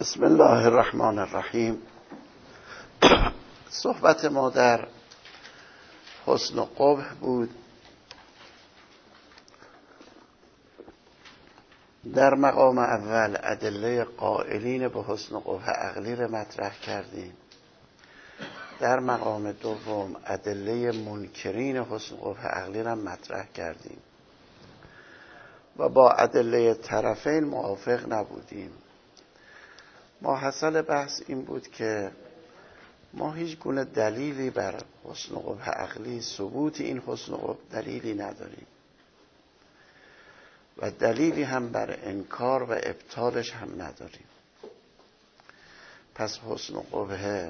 بسم الله الرحمن الرحیم. صحبت ما در حسن و قبح بود. در مقام اول ادله قائلین به حسن و قبح عقلی را مطرح کردیم. در مقام دوم ادله منکرین حسن و قبح عقلی را مطرح کردیم و با ادله طرفین موافق نبودیم. ماحصل بحث این بود که ما هیچ گونه دلیلی بر حسن و قبح عقلی، ثبوت این حسن و قبح دلیلی نداریم و دلیلی هم بر انکار و ابطالش هم نداریم. پس حسن و قبح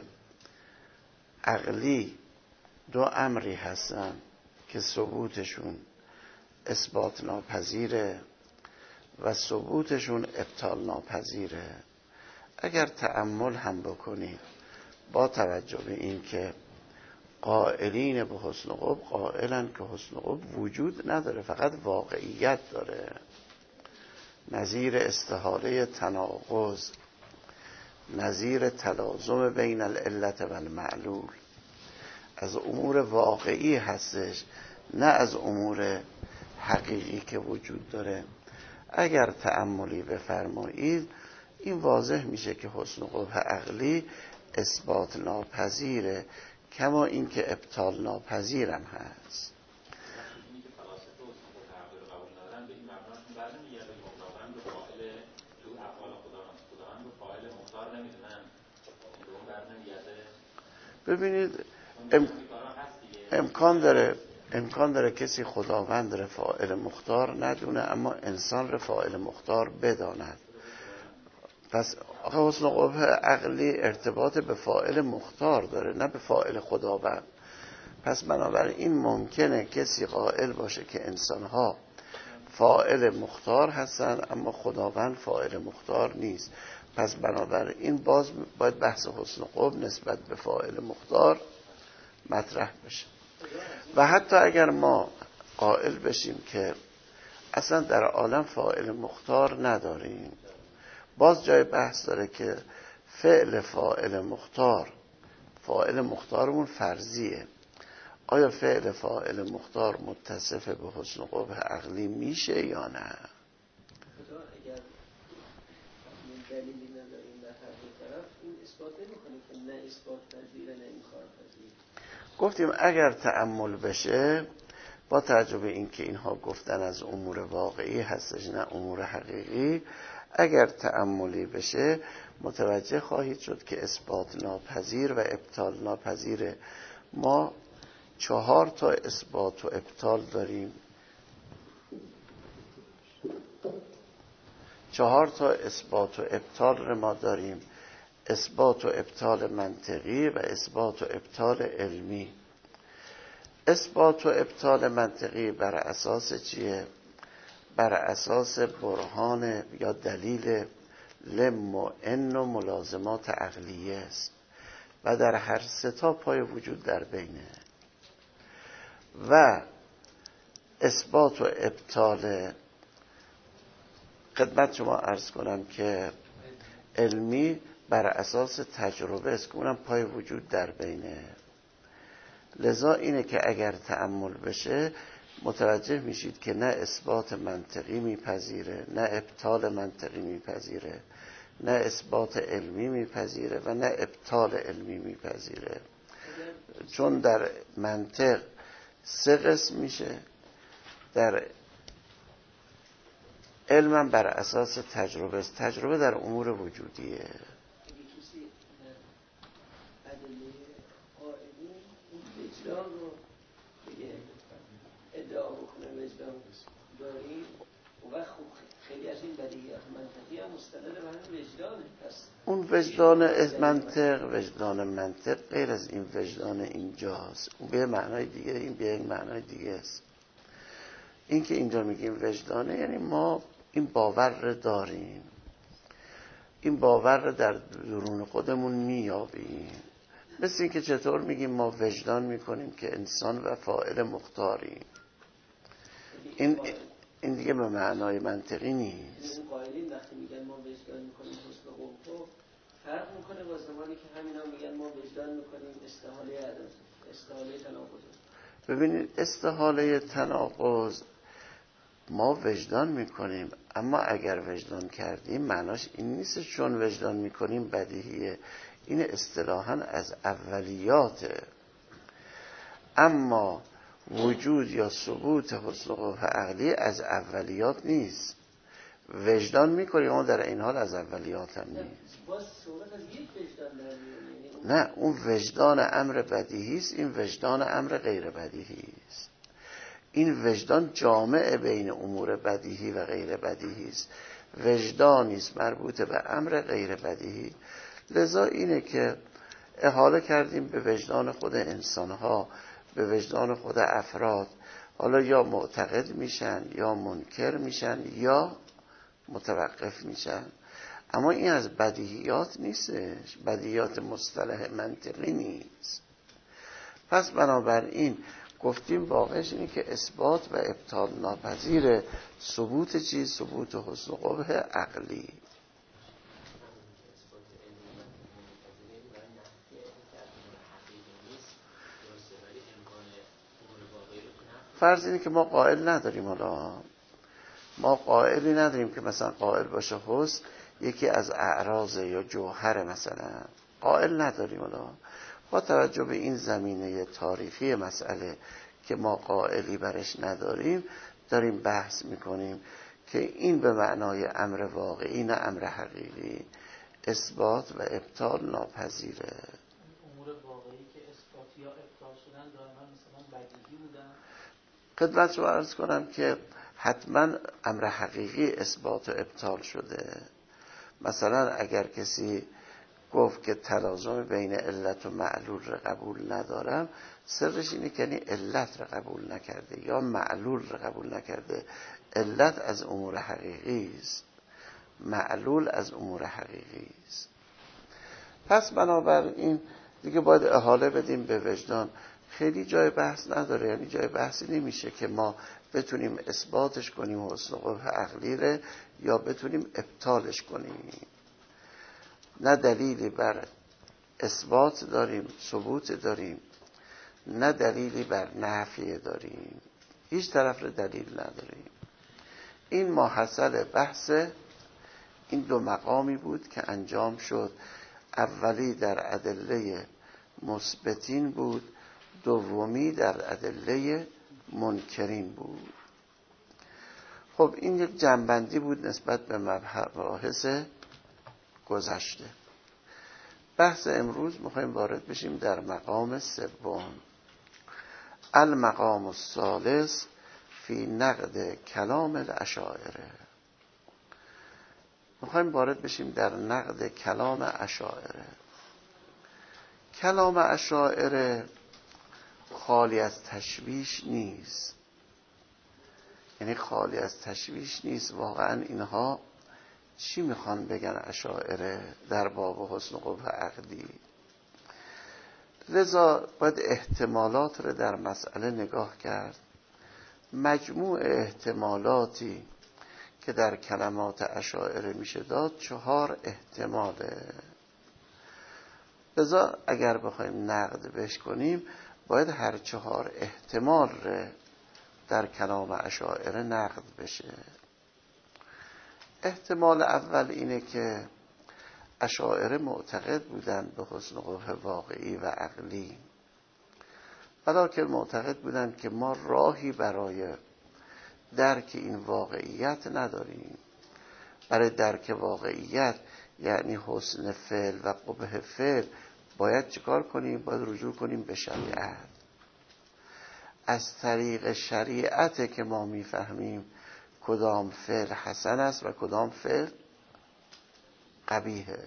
عقلی دو امری هستن که ثبوتشون اثبات ناپذیره و ثبوتشون ابطال ناپذیره. اگر تأمل هم بکنید با توجه به این که قائلین به حسن و قبح قائلن که حسن و قبح وجود نداره، فقط واقعیت داره، نظیر استحاله تناقض، نظیر تلازم بین العلت و المعلول، از امور واقعی هستش نه از امور حقیقی که وجود داره. اگر تأملی بفرمایید این واضح میشه که حسن و قبح عقلی اثبات ناپذیره، کما این که ابطال ناپذیرم هست. ببینید امکان داره کسی خداوند را فاعل مختار ندونه اما انسان را فاعل مختار بداند. پس حسن و قبح عقلی ارتباط به فاعل مختار داره نه به فاعل خداوند. پس بنابراین ممکنه کسی قائل باشه که انسانها فاعل مختار هستن اما خداوند فاعل مختار نیست. پس بنابراین باز باید بحث حسن و قبح نسبت به فاعل مختار مطرح بشه. و حتی اگر ما قائل بشیم که اصلا در عالم فاعل مختار نداریم، باز جای بحث داره که فعل فاعل مختارمون فرضیه. آیا فعل فاعل مختار متصف به حسن و قبح عقلی میشه یا نه؟ اگر دلیلی نداریم در هر دو طرف این اثبات نمی‌کنه که نه اثبات پذیره نه انکار پذیر. گفتیم اگر تأمل بشه با توجه به این که اینها گفتن از امور واقعی هستش نه امور حقیقی، اگر تأملی بشه متوجه خواهید شد که اثبات ناپذیر و ابطال ناپذیره. ما 4 تا اثبات و ابطال داریم. 4 تا اثبات و ابطال رو ما داریم: اثبات و ابطال منطقی و اثبات و ابطال علمی. اثبات و ابطال منطقی بر اساس چیه؟ بر اساس برهان یا دلیل لم و ان و ملازمات عقلیه است و در هر 3 تا پای وجود در بینه. و اثبات و ابطال خدمت شما عرض کنم که علمی بر اساس تجربه است که اونم پای وجود در بینه. لذا اینه که اگر تأمل بشه متوجه میشید که نه اثبات منطقی میپذیره نه ابطال منطقی میپذیره، نه اثبات علمی میپذیره و نه ابطال علمی میپذیره. چون در منطق 3 قسم میشه، در علم بر اساس تجربه است. تجربه در امور وجودیه. وجدان رو بگه ادعا بکنه وجدان داریم و خوب خیلی از این بدیهیات منطقی هم مستند به همین وجدانه. پس اون وجدان وجدان منطق غیر از این وجدان اینجاست. اون به معنای دیگه، این به یک معنای دیگه است. این که اینجا میگیم وجدانه یعنی ما این باور رو داریم، این باور رو در درون خودمون میابیم. مثل این که چطور میگیم ما وجدان میکنیم که انسان و فاعل مختاریم. این دیگه به معنای منطقی نیست. این قائلین وقتی میگن ما وجدان میکنیم حسن و قبح فرق میکنه با زمانی که همینا میگن ما وجدان میکنیم استحاله تناقض؟ ببینید استحاله تناقض ما وجدان میکنیم، اما اگر وجدان کردیم معناش این نیست چون وجدان میکنیم بدیهیه. این اصطلاحاً از اولیاته. اما وجود یا ثبوت حسن قبح عقلی از اولیات نیست. وجدان میکنیم اما در این حال از اولیات هم نیست. باز صورت از یک وجدان نه، اون وجدان امر بدیهی است، این وجدان امر غیر بدیهی است. این وجدان جامع بین امور بدیهی و غیر بدیهی است. وجدانی است مربوط به امر غیر بدیهی. لذا اینه که احاله کردیم به وجدان خود انسانها، به وجدان خود افراد. حالا یا معتقد میشن یا منکر میشن یا متوقف میشن، اما این از بدیهیات نیستش، بدیهیات مصطلح منطقی نیست. پس بنابراین گفتیم واقعش اینه که اثبات و ابطال ناپذیر ثبوت چیز، ثبوت حسن قبح عقلی. فرض اینه که ما قائل نداریم، حالا ما قائلی نداریم که مثلا قائل باشه حسن یکی از اعراض یا جوهر، مثلا قائل نداریم. حالا با توجه به این زمینه تاریخی مسئله که ما قائلی برش نداریم، داریم بحث میکنیم که این به معنای امر واقعی نه امر حقیقی، اثبات و ابطال ناپذیره. امور واقعی که اثبات یا ابطال شدن دائما مثلا بدیهی بودن. خدمت رو عرض کنم که حتما امر حقیقی اثبات و ابطال شده. مثلا اگر کسی گفت که تلازم بین علت و معلول را قبول ندارم، سرش اینه که یعنی علت را قبول نکرده یا معلول را قبول نکرده. علت از امور حقیقی است، معلول از امور حقیقی است. پس بنابراین دیگه باید احاله بدیم به وجدان. خیلی جای بحث نداره، یعنی جای بحثی نمیشه که ما بتونیم اثباتش کنیم حسن قبح عقلی ره یا بتونیم ابطالش کنیم. نه دلیلی بر اثبات داریم، ثبوت داریم، نه دلیلی بر نفی داریم، هیچ طرف رو دلیل نداریم. این ماحصل بحث این دو مقامی بود که انجام شد. اولی در ادله مثبتین بود، دومی در ادله منکرین بود. خب این یک جنبندی بود نسبت به مباحث گذشته. بحث امروز میخوایم وارد بشیم در مقام سوم، المقام الثالث فی نقد کلام الاشاعره. میخوایم وارد بشیم در نقد کلام اشاعره. کلام اشاعره خالی از تشویش نیست، یعنی خالی از تشویش نیست. واقعا اینها چی میخوان بگن اشاعره در باب حسن قبح عقلی؟ لذا باید احتمالات رو در مسئله نگاه کرد. مجموع احتمالاتی که در کلمات اشاعره میشه داد 4 احتماله. لذا اگر بخوایم نقد بش کنیم باید هر 4 احتمال رو در کلام اشاعره نقد بشه. احتمال اول اینه که اشاعره معتقد بودن به حسن قبح واقعی و عقلی، ولکن معتقد بودن که ما راهی برای درک این واقعیت نداریم. برای درک واقعیت یعنی حسن فعل و قبح فعل باید چیکار کنیم؟ باید رجوع کنیم به شریعت. از طریق شریعت که ما میفهمیم کدام فعل حسن است و کدام فعل قبیحه.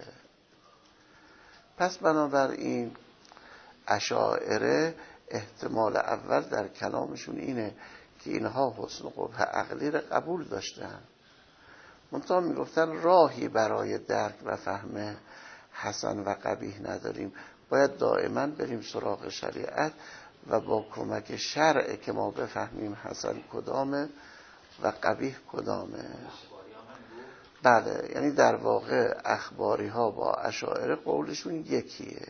پس بنابراین اشاعره احتمال اول در کلامشون اینه که اینها حسن قبح عقلی را قبول داشتن، منتها میگفتن راهی برای درک و فهم حسن و قبیح نداریم، باید دائما بریم سراغ شریعت و با کمک شرع که ما بفهمیم حسن کدامه و قبیح کدامه. بله، یعنی در واقع اخباری ها با اشاعره قولشون یکیه.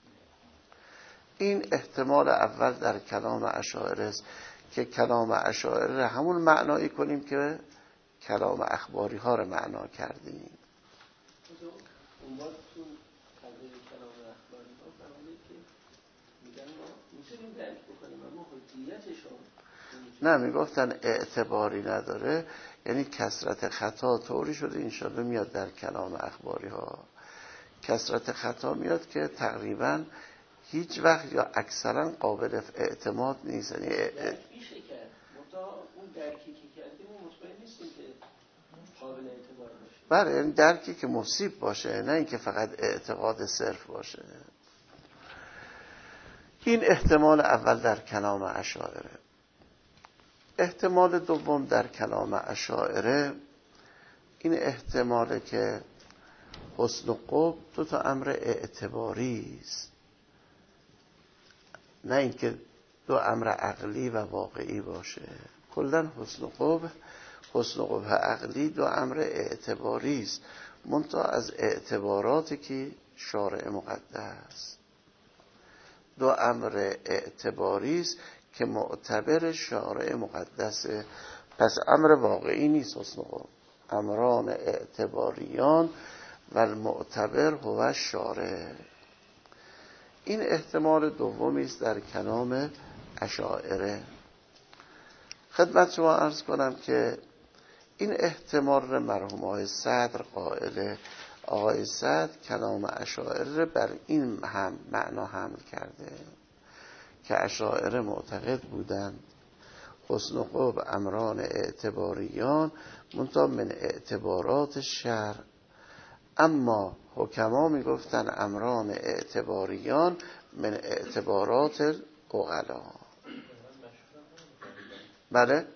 این احتمال اول در کلام اشاعره است که کلام اشاعره همون معنایی کنیم که کلام اخباری ها رو معنا کردیم. اون وقت تو کلام اخباری ها فرموده که میگن ما میتونیم درک بکنیم اما حجیتشون نه، میگفتن اعتباری نداره، یعنی کثرت خطا طوری شده انشالله میاد در کلام اخباری ها. کثرت خطا میاد که تقریبا هیچ وقت یا اکثرا قابل اعتماد نیست. یعنی درک میشه کرد، اون درکی که کردیم اون مطمئن نیستیم که قابل اعتبار باشه. بله، یعنی درکی که مصیب باشه، نه اینکه فقط اعتقاد صرف باشه. این احتمال اول در کلام اشاعره. احتمال دوم در کلام اشاعره این احتماله که حسن و قبح دو تا امر اعتباری است، نه اینکه دو امر عقلی و واقعی باشه. کلا حسن و قبح عقلی دو امر اعتباری است، منتها از اعتباراتی که شارع مقدس. دو امر اعتباری است که معتبر شارع مقدسه، پس امر واقعی نیست حسن و قبح. امران اعتباریان و المعتبر هو شارع. این احتمال دومی است در کلام اشاعره. خدمت شما عرض کنم که این احتمال مرحوم آقای صدر قائله. آقای صدر کلام اشاعره بر این هم معنا حمل کرده که اشاعره معتقد بودند حسن و قبح امران اعتباریان منتها من اعتبارات شرع، اما حکما میگفتن امران اعتباریان من اعتبارات عقلا. بله؟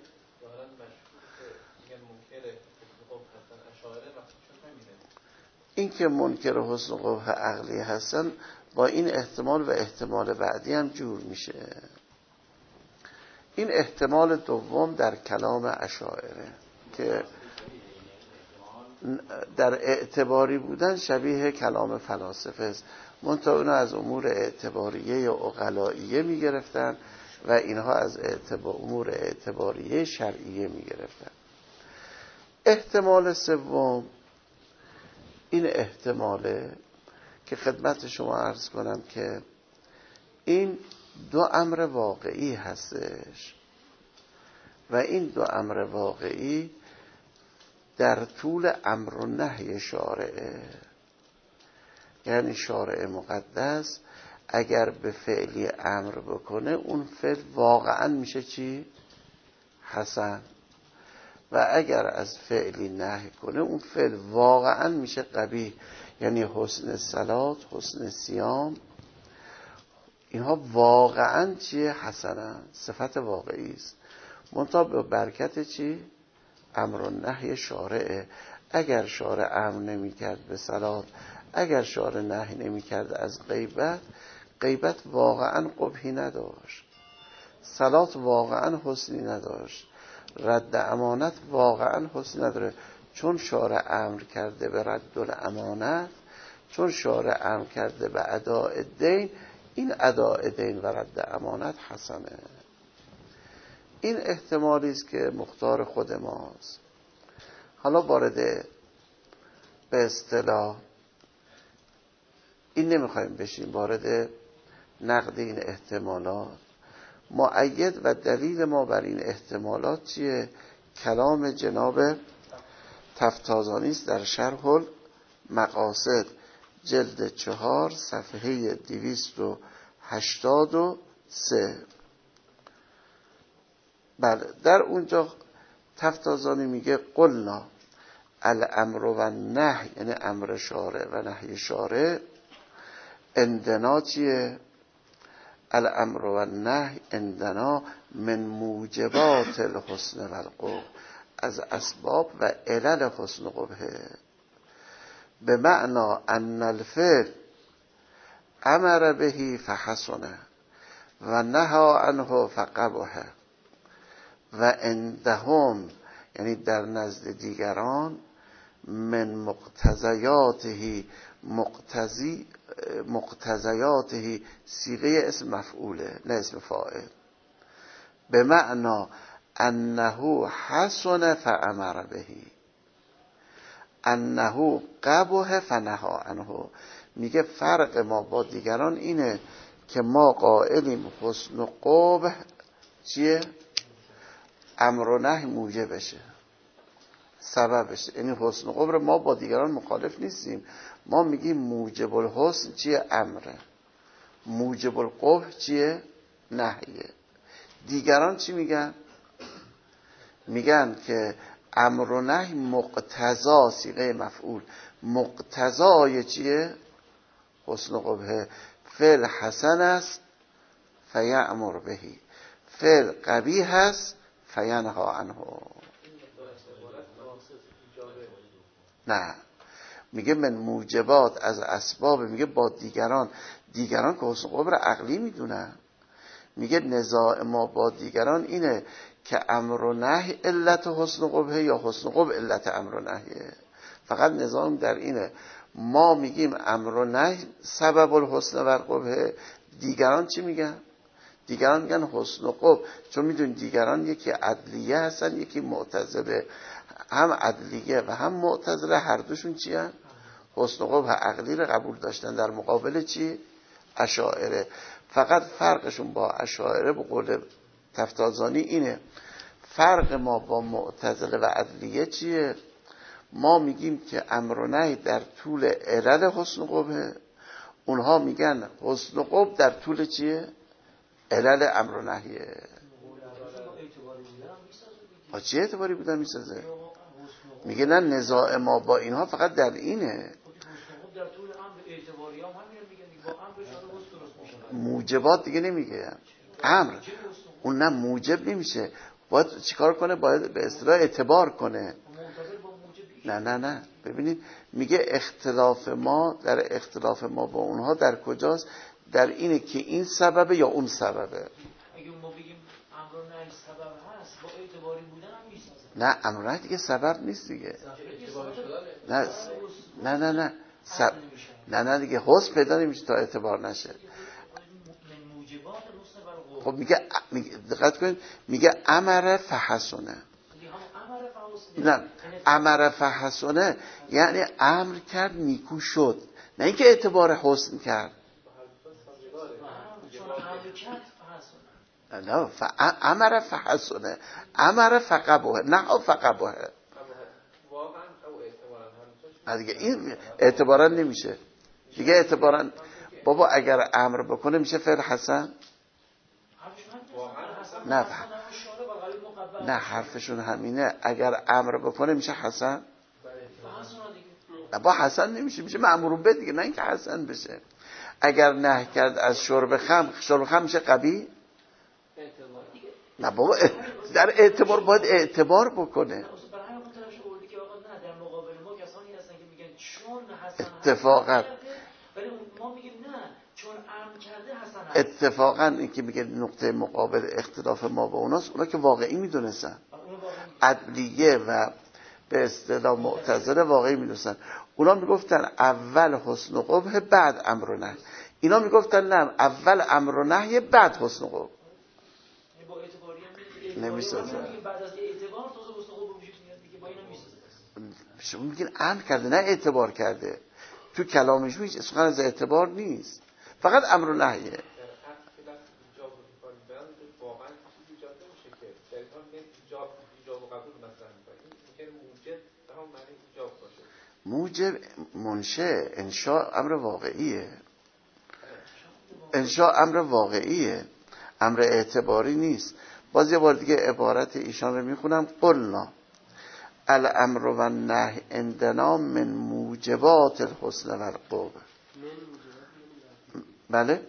این که منکر حسن و قبح عقلی هستن با این احتمال و احتمال بعدی هم جور میشه. این احتمال دوم در کلام اشاعره که در اعتباری بودن شبیه کلام فلاسفه است، منتها اونها از امور اعتباریه یا عقلائیه میگرفتن و اینها از امور اعتباریه شرعیه میگرفتن. احتمال سوم این احتماله که خدمت شما عرض کنم که این دو امر واقعی هستش و این دو امر واقعی در طول امر و نهی شارعه. یعنی شارع مقدس اگر به فعلی امر بکنه اون فعل واقعا میشه چی؟ حسن. و اگر از فعلی نهی کنه اون فعل واقعا میشه قبیح. یعنی حسن صلات، حسن صیام، اینها واقعا چیه؟ حسنن، صفت واقعی است، منتها به برکت چی؟ امر و نهی شارعه. اگر شارع امر نمی کرد به صلات، اگر شارع نهی نمی کرد از غیبت، غیبت واقعا قبحی نداشت، صلات واقعا حسنی نداشت، رد امانت واقعا حسنی نداره. چون شارع امر کرده به رد الامانت، چون شارع امر کرده به اداء دین، این اداء دین و رد امانت حسنه. این احتمالی است که مختار خود ماست. حالا وارد به اصطلاح این نمیخوایم بشیم، وارد نقد این احتمالات. مؤید و دلیل ما بر این احتمالات چیه؟ کلام جناب تفتازانی است در شرح المقاصد جلد 4 صفحه 283. بله، در اونجا تفتازانی میگه قلنا الامر و نهی، یعنی امر شارع و نهی شارع، عندنا چیه؟ الامر و نهی عندنا من موجبات الحسن و القبح، از اسباب و علل حسن و قبح، به معنا ان الفعل امر بهی فحسنه و نهی عنه فقبحه و عندهم، یعنی در نزد دیگران، من مقتضیاته صیغه اسم مفعوله نه اسم فاعل، به معنا انه حسن فامر بهی، انه قبح فنهی عنه. میگه فرق ما با دیگران اینه که ما قائلیم حسن و قبح چیه؟ امر و نهی موجبشه، سببشه. یعنی حسن و قبح ما با دیگران مخالف نیستیم، ما میگیم موجب الحسن چیه؟ امره. موجب القبح چیه؟ نهیه. دیگران چی میگن؟ میگن که امر و نهی مقتضا صیغه مفعول، مقتضای چیه؟ حسن و قبح. فعل حسن است فیأمر بهی، فعل قبیح است فینهی عنه. نه، میگه من موجبات از اسباب، میگه با دیگران که حسن و قبح را عقلی میدونن. میگه نزاع ما با دیگران اینه که امر و نهی علت حسن و قبح یا حسن و قبح علت امر و نهیه. فقط نظام در اینه، ما میگیم امر و نهی سبب الحسن و القبح، دیگران چی میگن؟ دیگران میگن حسن و قبح. چون میدونی دیگران یکی عدلیه هستن یکی معتزله، هم عدلیه و هم معتزله هر دوشون چی هستن؟ حسن و قبح عقلی رو قبول داشتن، در مقابل چی؟ اشاعره. فقط فرقشون با اشاعره به قول تفتازانی اینه، فرق ما با معتزله و عدلیه چیه؟ ما میگیم که امر و نهی در طول علل حسن و قبح، اونها میگن حسن و قبح در طول چیه؟ علل امر و نهیه. با چه اعتباری بودن میسازه؟ میگه نه، نزاع ما با اینها فقط در اینه. موجبات دیگه نمیگه، امر اون نه موجب نمیشه، باید چیکار کنه؟ باید به اصطلاح اعتبار کنه. نه ببینید، میگه اختلاف ما با اونها در کجاست؟ در اینه که این سببه یا اون سببه. اگه ما بگیم امر و نهی سبب هست، با اعتباری بودن هم میسازه. نه، امر و نهی دیگه سبب نیست دیگه. نه دیگه حسن پیدا نمیشه تا اعتبار نشه. خب میگه دقت کنید، میگه امر فحسنه. نه، امر فحسنه یعنی امر کرد نیکو شد، نه اینکه اعتبار حسن کرد. نه، امر فحسنه، امر فقبه، نه فقبه. دیگه این اعتبارا نمیشه دیگه. اعتبارا بابا اگر امر بکنه میشه فعل حسن. نه حرفشون همینه، اگر امر بکنه میشه حسن. نه با حسن نمیشه، میشه مأمور به دیگه، نه اینکه حسن بشه. اگر نهی کرد از شرب خمر میشه قبیح. نه بابا در اعتبار باید اعتبار بکنه. اتفاقا اتفاقا این که میگه نقطه مقابل اختلاف ما با اوناست، اونا که واقعی میدونستن، عدلیه و به اصطلاح معتزله واقعی میدونستن. اونا میگفتن اول حسن و قبح بعد امر و نهی، اینا میگفتن نه، اول امر و نهی بعد حسن و قبح. نمیسازه. شما میگین امر کرده نه اعتبار کرده، تو کلامش هیچ سخن از اعتبار نیست، فقط امر و نهیه. موجب منشأ انشاء امر واقعیه، انشاء امر واقعیه، امر اعتباری نیست. باز یه بار دیگه عبارت ایشان رو میخونم. قلنا الامر و النهی عندنا من موجبات الحسن و القبح. بله،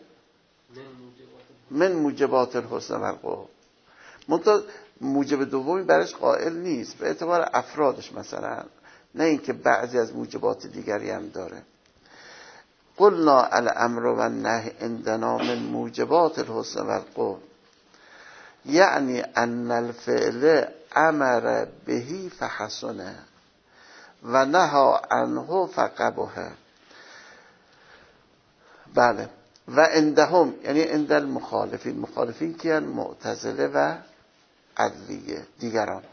من موجبات الحسن و القبح. منتها موجب دومی برش قائل نیست به اعتبار افرادش مثلا، نه اینکه بعضی از موجبات دیگری هم داره. قلنا الامر و النهی عندنا من موجبات الحسن و القبح یعنی ان الفعل امر بهی فحسنه و نها عنه فقبه. بله. و عندهم یعنی عند المخالفین، مخالفین کیان؟ معتزله و عدلیه دیگران.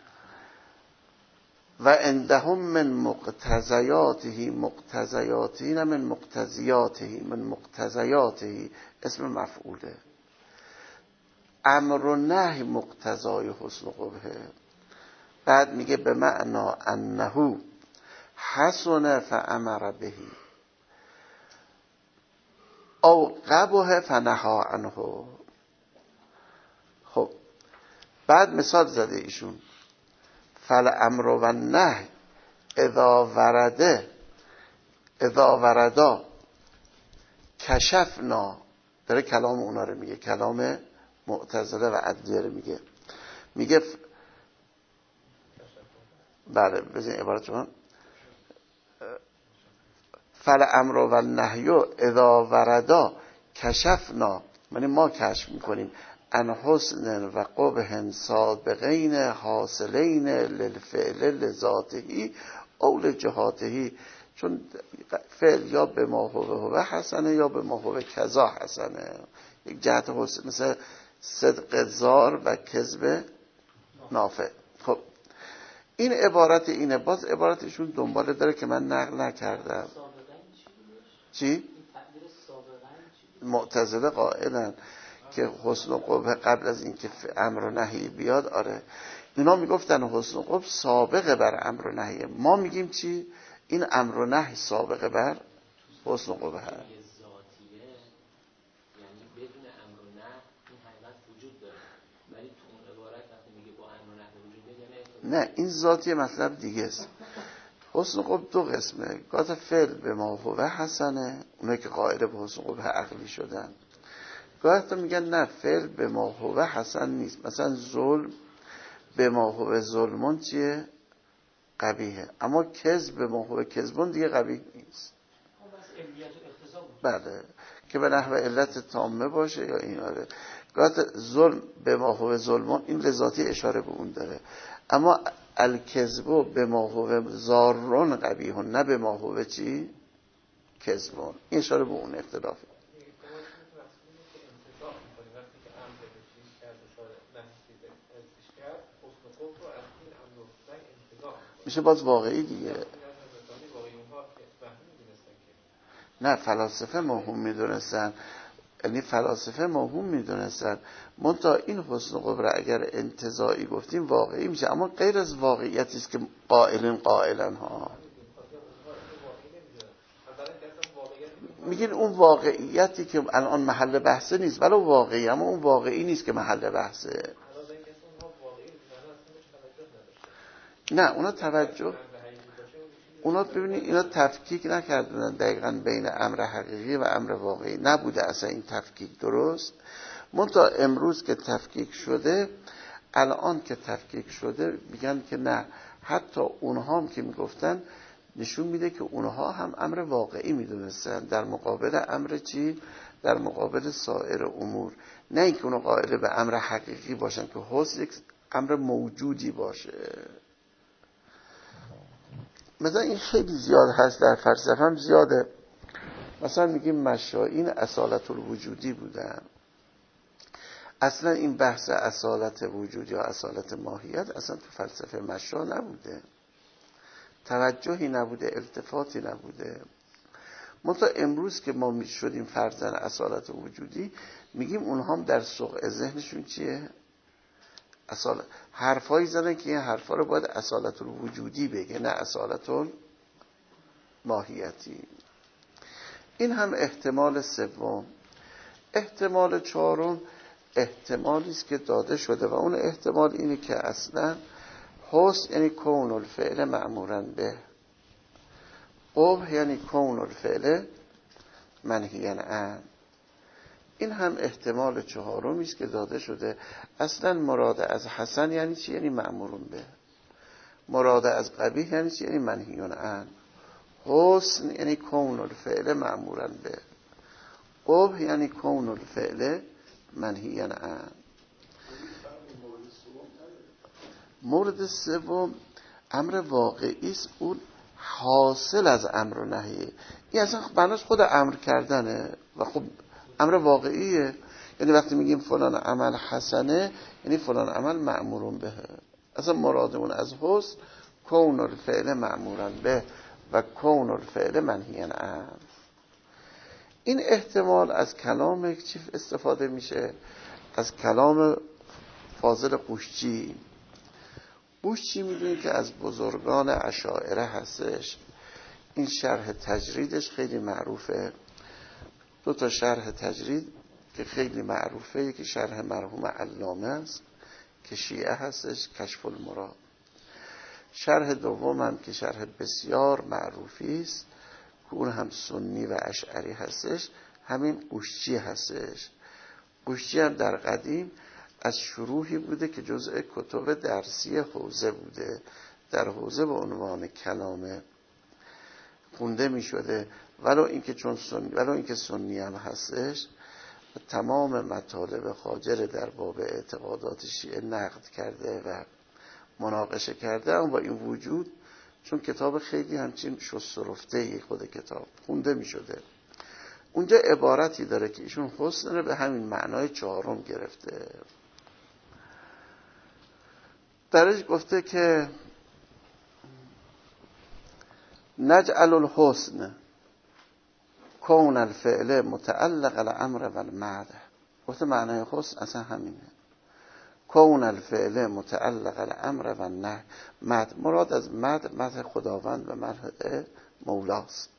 و عندهم من مقتضیاته، مقتضیاتی نه من مقتضیاته، من مقتضیاته اسم مفعوله. امر و نهی مقتضای حسن قبحه. بعد میگه به معنا انه حسن فامر بهی او قبح فنها عنه. خب بعد مثال زده ایشون فالامر و النهی اذا وردا کشفنا، داره کلام اونا رو میگه، کلام معتزله و عدلیه رو میگه بله بزنین عبارت من فالامر و النهی اذا وردا کشفنا، یعنی ما کشف میکنیم ان حسن و قبح سابقین حاصلین للفعل لذاته او لجهاته. چون فعل یا به ما هو حسنه یا به ما هو کذا حسنه. یک جهت حسن مثل صدق زار و کذب نافع. خب این عبارت اینه. باز عبارتشون دنباله داره که من نقل نکردم. چی؟ معتزله قائلن که حسن و قبح قبل از اینکه امر و نهی بیاد. آره اینا میگفتن حسن و قبح سابقه بر امر و نهی. ما میگیم چی؟ این امر و نهی سابقه بر حسن و قبح هست. نه این ذاتی مطلب دیگه است. حسن قبح دو قسمه. گاهی فعل به ما هو حسنه، اونایی که قائل به حسن قبح عقلی شدن. گاهی تا میگن نه فعل به ما هو حسن نیست. مثلا ظلم به ما هو ظلمون چیه؟ قبیحه. اما کذب به ما هو کذبون دیگه قبیح نیست. بله که به نحو علت تامه باشه یا این. آره گاهی ظلم به ما هو ظلمون این لذاتی اشاره به اون داره. اما الکذب به ما هو زارون قبیحون، نه به ما هو چی؟ کذبون. این اشاره به اون اختلافه. میشه باز واقعی دیگه. نه فلاسفه موهوم میدونستن، یعنی فلاسفه موهوم میدونستن. منتها این حسن قبح اگر انتزاعی گفتیم واقعی میشه، اما غیر از واقعیتی است که قائلن ها میگین اون واقعیتی که الان محل بحثه نیست، ولو واقعی، اما اون واقعی نیست که محل بحثه. نه اونا توجه، اونا ببینید اینا تفکیک نکردن دقیقاً بین امر حقیقی و امر واقعی. نبوده اصلا این تفکیک درست. منتها امروز که تفکیک شده، الان که تفکیک شده میگن که نه، حتی اونها هم که میگفتن نشون میده که اونها هم امر واقعی میدونستن در مقابل امر چی؟ در مقابل سایر امور. نه اینکه اونها قائل به امر حقیقی باشن که حسن یک امر موجودی باشه. مثلا این خیلی زیاد هست در فلسفه هم زیاده. مثلا میگیم مشائین اصالت الوجودی بودن. اصلا این بحث اصالت وجود یا اصالت ماهیت اصلا تو فلسفه مشا نبوده، توجهی نبوده، التفاتی نبوده. منتها امروز که ما شدیم فرزن اصالت وجودی، میگیم اونها هم در سوق ذهنشون چیه؟ اصالت. حرفایی زدن که این حرفا رو باید اصالت الوجودی بگه، نه اصالت ماهیتی. این هم احتمال سوم. احتمال چهارم احتمالی است که داده شده و اون احتمال اینه که اصلا حسن یعنی کون الفعل مأمورا به، قبح یعنی کون الفعل منهیا عنه. این هم احتمال چهارمی است که داده شده. اصلا مراد از حسن یعنی چی؟ یعنی مأمورون به. مراد از قبیح یعنی چی؟ یعنی منهی عنه. حسن یعنی کون الفعل مأمورا به، قبح یعنی کون الفعل منهی عنه. مورد سوم امر واقعی است، اون حاصل از امر و نهیه. این اصلا بناش خود امر کردنه و خب امر واقعیه. یعنی وقتی میگیم فلان عمل حسنه، یعنی فلان عمل مأمورون به. اصلا مرادمون از حسن کون الفعل مأمورن به و کون الفعل منهی عنه. این احتمال از کلام چی استفاده میشه؟ از کلام فاضل قوشچی. قوشچی میدونی که از بزرگان اشاعره هستش. این شرح تجریدش خیلی معروفه. 2 شرح تجرید که خیلی معروفه، یکی شرح مرحوم علامه است که شیعه هستش، کشف المراد. شرح دوم هم که شرح بسیار معروفی است که اون هم سنی و اشعری هستش، همین قوشچی هستش. قوشچی هم در قدیم از شروحی بوده که جزء کتب درسی حوزه بوده، در حوزه به عنوان کلام خونده می شده. ولو اینکه سنی هم هستش، تمام مطالب خاجر در باب اعتقادات شیعه نقد کرده و مناقشه کرده. اما با این وجود چون کتاب خیلی همچین شسترفته‌ای خود کتاب خونده می شده، اونجا عبارتی داره که ایشون حسن رو به همین معنای 4 گرفته. درش گفته که نجعل الحسن کون الفعل متعلق الامر و المدح. گفته معنای حسن اصلا همینه، کون الفعل متعلق الامر و النهی. مراد از مدح خداوند و مدح مولاست.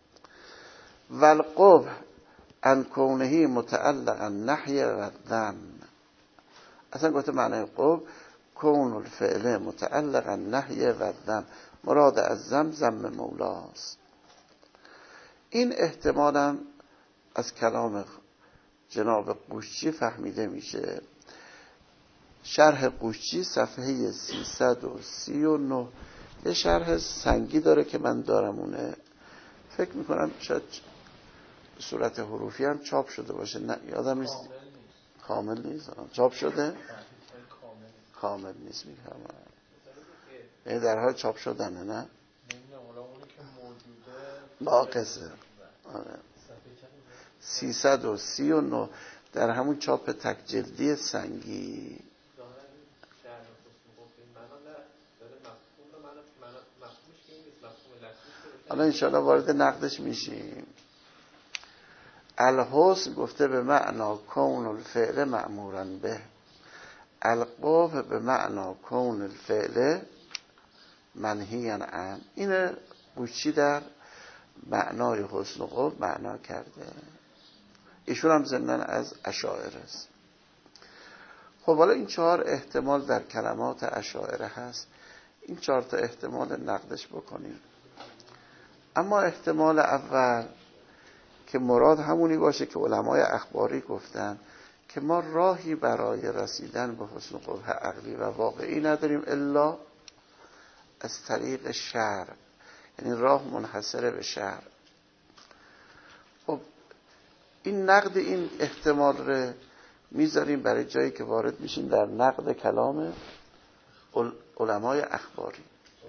والقبح ان کونه متعلق النهی و الذم. اصلا گفته معنای قبح کون الفعل متعلق النهی و الذم، مراد از ذم مولاست. این احتمالاً از کلام جناب قوشچی فهمیده میشه. شرح قوشچی صفحه 339 یه شرح سنگی داره که من دارم، اونه فکر میکنم شاید صورت حروفی هم چاپ شده باشه، نه یادم نیست. کامل نیست. چاپ شده؟ کامل نیست میگم. یعنی در حال چاپ شدنه، نه؟ ناقصه. 339 در همون چاپ تک جلدی سنگی. حالا انشاءالله وارد نقدش میشیم. الحسن گفته به معنا کون الفعل مأمورا به، القبح به معنا کون الفعل منهی عنه. اینه قوشچی در معنای حسن و قبح معنا کرده. ایشون هم ضمناً از اشاعره است. خب حالا این 4 احتمال در کلمات اشاعره هست. این 4 تا احتمال نقدش بکنیم. اما احتمال اول که مراد همونی باشه که علمای اخباری گفتن که ما راهی برای رسیدن به حسن و قبح عقلی و واقعی نداریم الا از طریق شرع، یعنی راه منحصره به شرع. خب این نقد این احتمال رو میذاریم برای جایی که وارد میشیم در نقد کلام علمای اخباری.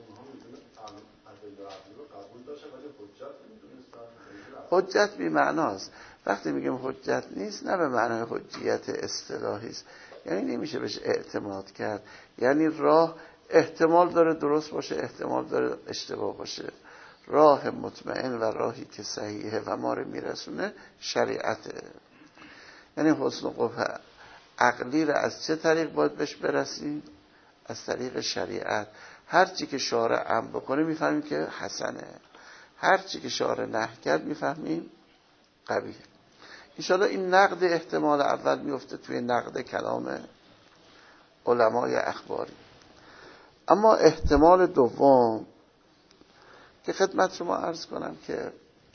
حجت بی معناست. وقتی میگیم حجت نیست، نه به معنای حجیت اصطلاحی است، یعنی نمیشه بهش اعتماد کرد. یعنی راه احتمال داره درست باشه، احتمال داره اشتباه باشه. راه مطمئن و راهی که صحیحه و ما رو میرسونه شریعته. یعنی حسن و قبح عقلی رو از چه طریق باید بهش برسیم؟ از طریق شریعت. هر چی که شارع امر بکنه میفهمیم که حسنه، هر چی که شارع نهی کرد میفهمیم قبیح. انشاءالله این نقد احتمال اول میفته توی نقد کلام علمای اخباری. اما احتمال دوم که خدمت شما عرض کنم که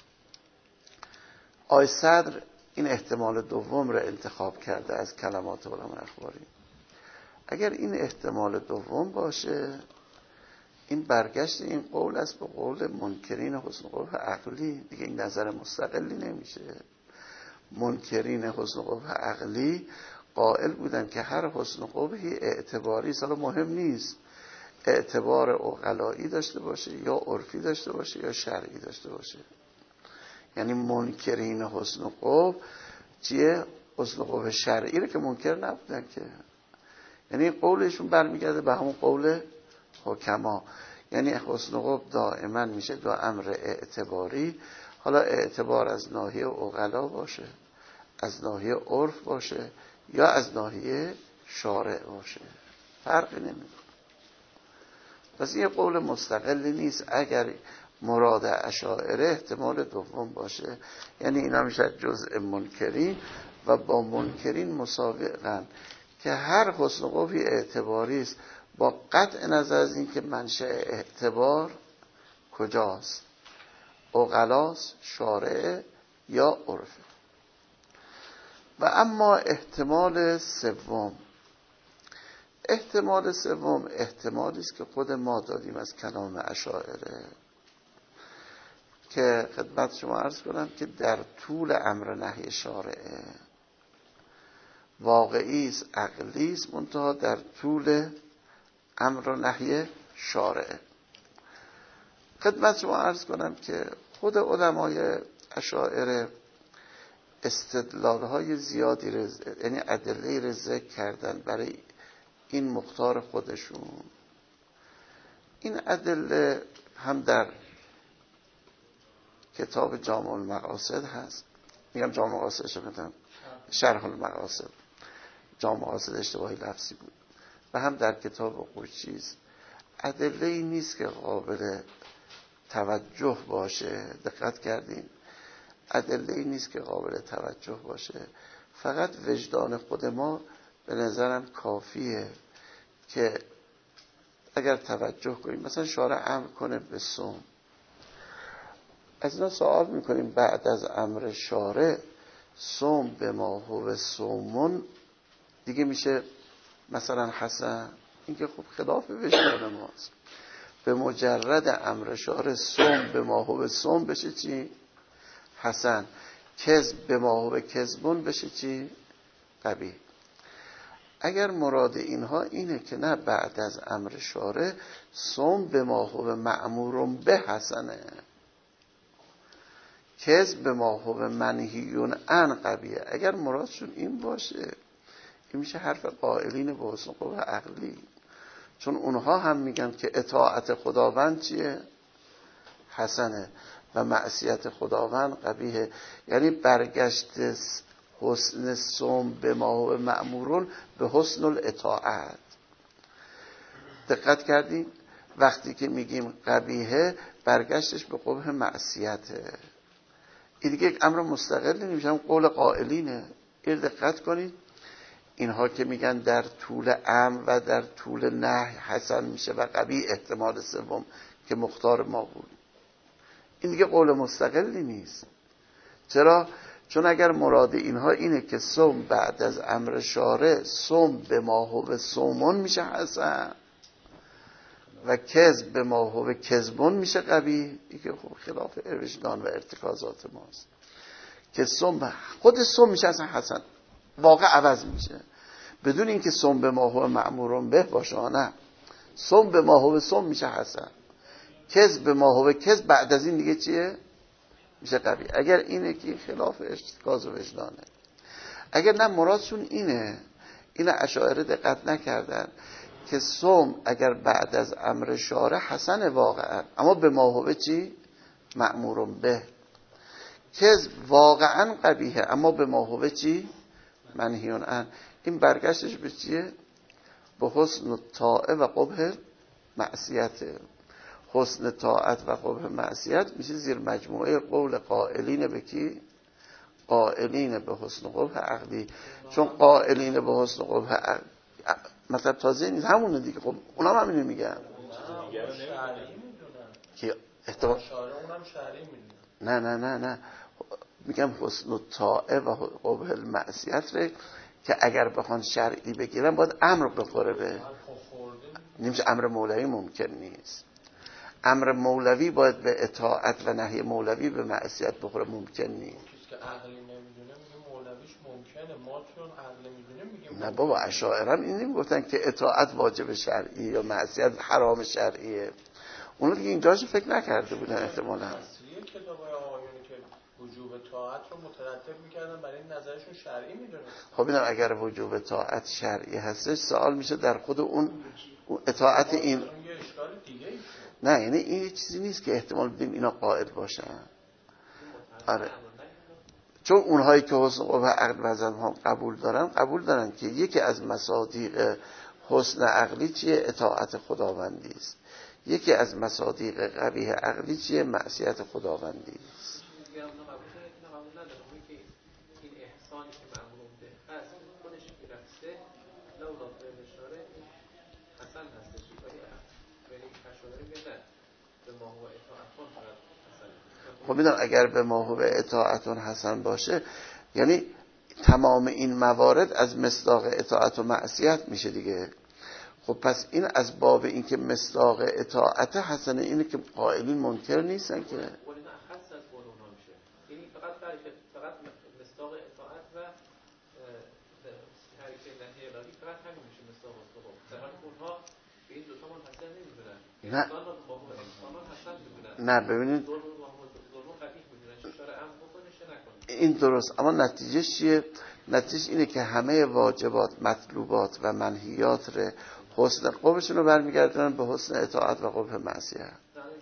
آقای صدر این احتمال دوم رو انتخاب کرده از کلمات علمای اخباری. اگر این احتمال دوم باشه، این برگشت این قول است به قول منکرین حسن قبح عقلی. دیگه این نظر مستقلی نمیشه. منکرین حسن قبح عقلی قائل بودن که هر حسن قبحی اعتباری است. حالا مهم نیست اعتبار عقلایی داشته باشه یا عرفی داشته باشه یا شرعی داشته باشه. یعنی منکرین حسن قبح چیه؟ حسن قبح شرعی رو که منکر نبودن که، یعنی قولشون برمیگرده به همون قول حکما. یعنی حسن قبح دائما میشه دو امر اعتباری، حالا اعتبار از ناحیه عقلا باشه، از ناحیه عرف باشه یا از ناحیه شارع باشه، فرقی نمیکنه. پس این قول مستقلی نیست. اگر مراد اشاعره احتمال دوم باشه، یعنی اینا میشه جزء منکرین و با منکرین مسابقن که هر حسن قبحی اعتباری است، با قطع نظر از این که منشأ اعتبار کجاست، عقلاست، شارع یا عرفه. و اما احتمال سوم، احتمال سوم احتمالی است که خود ما دادیم از کلام اشاعره که خدمت شما عرض کنم که در طول امر نهی شارعه واقعی است، عقلی است، منتها در طول امر نهی شارعه. خدمت شما عرض کنم که خود علمای اشاعره استدلال‌های زیادی یعنی ادله را ذکر کردن برای این مختار خودشون. این ادله هم در کتاب جامع المقاصد هست، میگم جامع المقاصد میگم شرح المقاصد، جامع المقاصد اشتباهی لفظی بود، و هم در کتاب قرچیز. ادله ای نیست که قابل توجه باشه، دقت کردین؟ ادله ای نیست که قابل توجه باشه، فقط وجدان خود ما به نظرم کافیه که اگر توجه کنیم. مثلا شارع امر کنه به صوم، از اینا سوال میکنیم بعد از امر شارع صوم به ما هو صومون دیگه میشه مثلا حسن؟ این که خب خلاف وجدان ماست. به مجرد امر شارع صوم به ما هو صوم بشه چی؟ حسن. کذب به ما هو کذبون بشه چی؟ قبیح. اگر مراد اینها اینه که نه بعد از امر شارع صوم به ما هو مأمور به حسنه، کذب به ما هو منهیون عن قبیه، اگر مرادشون این باشه این میشه حرف قائلین به حسن قبح عقلی. چون اونها هم میگن که اطاعت خداوند چیه؟ حسنه و معصیت خداوند قبیحه. یعنی برگشت حسن صوم به ما هو مأمورون به حسن الاطاعت. دقت کردیم؟ وقتی که میگیم قبیحه برگشتش به قبح معصیته. این دیگه یک امر مستقلی نمیشه، هم قول قائلینه. این دقت کنید، اینها که میگن در طول امر و در طول نهی حسن میشه و قبیح احتمال سوم که مختار ما بود، این دیگه قول مستقلی نیست. چرا؟ چون اگر مراد اینها اینه که صوم بعد از امر شارع صوم به ما هو صومون میشه حسن و کذب به ما هو کذبون میشه قبیح، این که خب خلاف وجدان و ارتکازات ماست. که صوم خود صوم میشه اصلا حسن، واقع عوض میشه بدون اینکه صوم به ما هو مأمورون به باشه. نه، صوم به ما هو صوم میشه حسن، کذب به ما هو کذب بعد از این دیگه چیه؟ میشه قبیح. اگر اینه که خلاف ارتکاز و وجدانه. اگر نه مرادشون اینه، این اشاعره دقت نکردن که صوم اگر بعد از امر شارع حسن واقعا، اما به ما هو چی؟ مأمورون به. کذب واقعا قبیحه اما به ما هو چی؟ منهیون عن. این برگشتش به چیه؟ به حسن طاعه و قبح معصیته. حسن طاعت و قبح معصیت میشه زیر مجموعه قول قائلین به کی؟ قائلین به حسن قبح عقلی. چون قائلین به حسن قبح عقلی مطلب تازه نیست، همونه دیگه. خب اونا هم همینو میگن که احتمال نه نه نه نه میگم حسن طاعه و قبح المعصیت رو که اگر بخوان شرعی بگیرن باید امر بخوره به نمیشه. امر مولوی ممکن نیست. امر مولوی باید به اطاعت و نهی مولوی به معصیت بخوره، ممکن نیست. چیزی که عقلی نمیدونه میگه مولویش ممکنه ما چون عقل میدونیم میگیم نه بابا، اشاعره این نمیگفتن که اطاعت واجب شرعی یا معصیت حرام شرعیه. اونو دیگه اینجاشو فکر نکرده بودن احتمالاً. اصلی کتابای آقایونی که وجوب طاعت رو مترتب میکردن برای این نظرشون شرعی میدونن. خب اینم اگر وجوب طاعت شرعی هستش، سوال میشه در خود اون اطاعت این یه اشکال دیگه ای. نه، یعنی این چیزی نیست که احتمال بدیم اینا قائل باشن. آره، چون اونهایی که حسن قبح عقل و زن هم قبول دارن که یکی از مصادیق حسن عقلی چیه؟ اطاعت خداوندی است. یکی از مصادیق قبیح عقلی چیه؟ معصیت خداوندی است. این احسانی که معمول بوده هست خودش میرفته لولا فعل اشاره حسن هستش، ولی اشاره میگه به ما هو اطاعتون فقط حسن. خب میدونم اگر به ما هو اطاعتون حسن باشه، یعنی تمام این موارد از مصداق اطاعت و معصیت میشه دیگه. خب پس این از باب این که مصداق اطاعت حسن، اینه که قائلین منکر نیستن که فقط مصداق اطاعت و حرکت نهی الهی فقط همین میشه مصداق خدا. در حالی که اونها به این دوتا منحصر نمیدونن. انسان رو با انسان حسن میدونن. نه ببینید ظلم قبیح میدونن. اشاره امر بکنه چه نکنه. این درست، اما نتیجهش چیه؟ نتیجهش اینه که همه واجبات، مطلوبات و منهیات ره حسن قبحشون رو برمیگردونن به حسن اطاعت و قبح معصیت.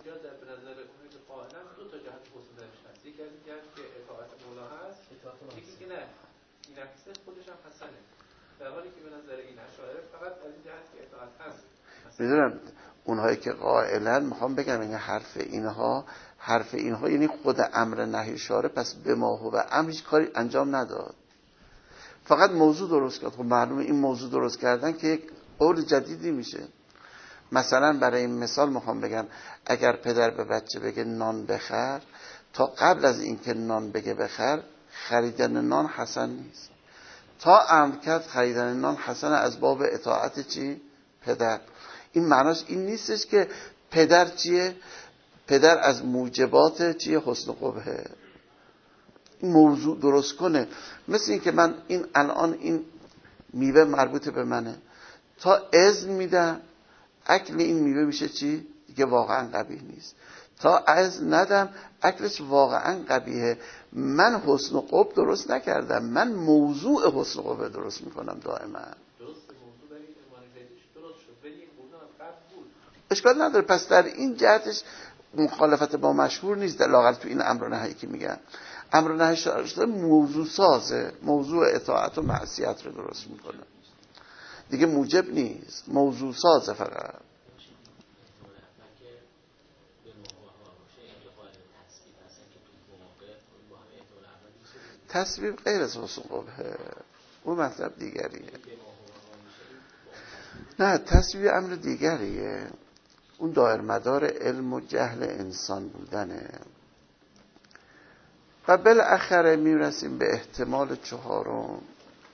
میدونم اونهایی که قائلن، میخوام بگم این حرف اینها یعنی خود امر نهی شاره، پس به ما هو امر هیچ کاری انجام نداد، فقط موضوع درست کرد. خب معلومه این موضوع درست کردن که یک قول جدیدی میشه. مثلا برای این مثال میخوام بگم اگر پدر به بچه بگه نان بخر، تا قبل از اینکه نان بگه بخر، خریدن نان حسن نیست. تا امر کرد خریدن نان حسن از باب اطاعت چی؟ پدر. این معناش این نیستش که پدر چیه؟ پدر از موجبات چیه؟ حسن قبحه. این موضوع درست کنه. مثل این که من این الان این میوه مربوط به منه، تا اذن میدم اکل این میوه میشه چی؟ دیگه واقعا قبیح نیست. تا اذن ندم اکلش واقعا قبیحه. من حسن قبح درست نکردم، من موضوع حسن قبح درست میکنم دائما. اشکال نداره. پس در این جهتش مخالفت با مشهور نیست، لااقل تو این امر و نهی که میگن. امر و نهی شده موضوع سازه، موضوع اطاعت و معصیت رو درست میکنه دیگه، موجب نیست، موضوع سازه فقط. تصویب غیر از حسن قبحه، اون مطلب دیگریه. نه، تصویب امر دیگریه، اون دایر مدار علم و جهل انسان بودنه. و بالاخره میرسیم به احتمال چهارم.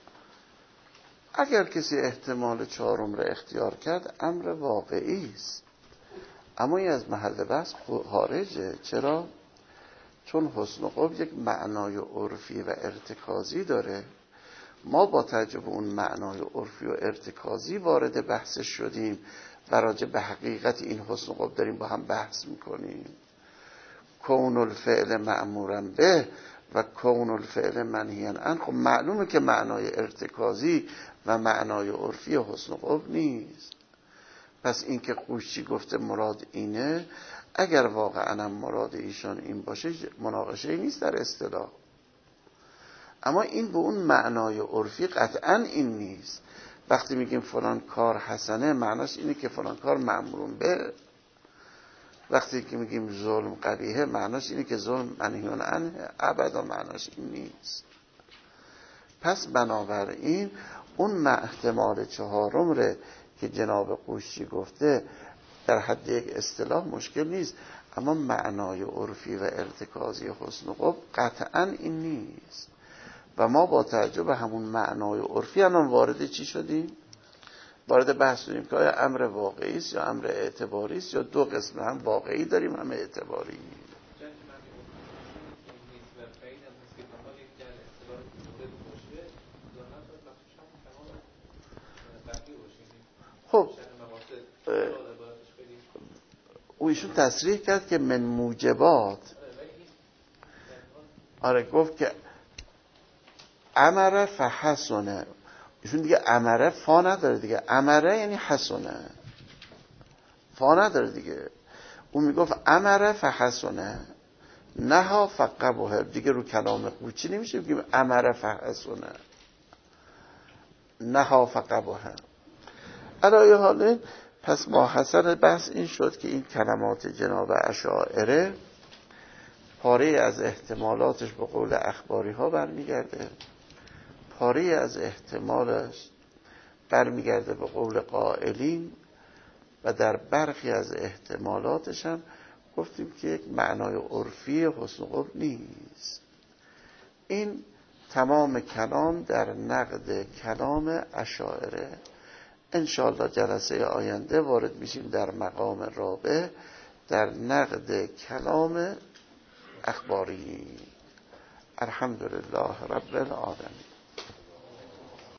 اگر کسی احتمال چهارم را اختیار کرد، امر واقعی است، اما این از محل بحث خارجه. چرا؟ چون حسن قبح یک معنای عرفی و ارتکازی داره. ما با توجه به اون معنای عرفی و ارتکازی وارد بحث شدیم و راجع به حقیقت این حسن قبح داریم با هم بحث میکنیم. کون الفعل مأمورا به و کون الفعل منهیا عنه. خب معلومه که معنای ارتکازی و معنای عرفی حسن قبح نیست. پس این که قوشی گفته مراد اینه، اگر واقعا مراد ایشان این باشه مناقشه ای نیست در اصطلاح. اما این به اون معنای عرفی قطعا این نیست. وقتی میگیم فلان کار حسنه، معناش اینه که فلان کار مأمورون به. وقتی که میگیم ظلم قبیحه، معناش اینه که ظلم منهیون عنه. ابدا معناش این نیست. پس بنابراین اون احتمال چهارم ره که جناب قوشی گفته در حد یک اصطلاح مشکل نیست، اما معنای عرفی و ارتکازی حسن قبح قطعا این نیست. و ما با توجه به همون معنای عرفی الان وارد چی شدیم؟ وارد بحث شدیم که آیا امر واقعی است یا امر اعتباری است، یا دو قسم، هم واقعی داریم هم اعتباری. ایشون تصریح کرد که من موجبات. آره گفت که امره فحسنه. ایشون دیگه امره فا نداره دیگه، امره یعنی حسنه، فا نداره دیگه. اون میگفت امره فحسنه نها فقبه، دیگه رو کلام قوچی نمیشه بگیم امره فحسنه نها فقبه. علایه حاله پس ماحصل بحث این شد که این کلمات جناب اشاعره پاره از احتمالاتش به قول اخباری ها برمیگرده، پاره از احتمالش برمیگرده به قول قائلین و در برخی از احتمالاتش هم گفتیم که یک معنای عرفی حسن قبح نیست. این تمام کلام در نقد کلام اشاعره. انشاءالله جلسه آینده وارد میشیم در مقام رابع در نقد کلام اخباری. الحمدلله رب العالمین.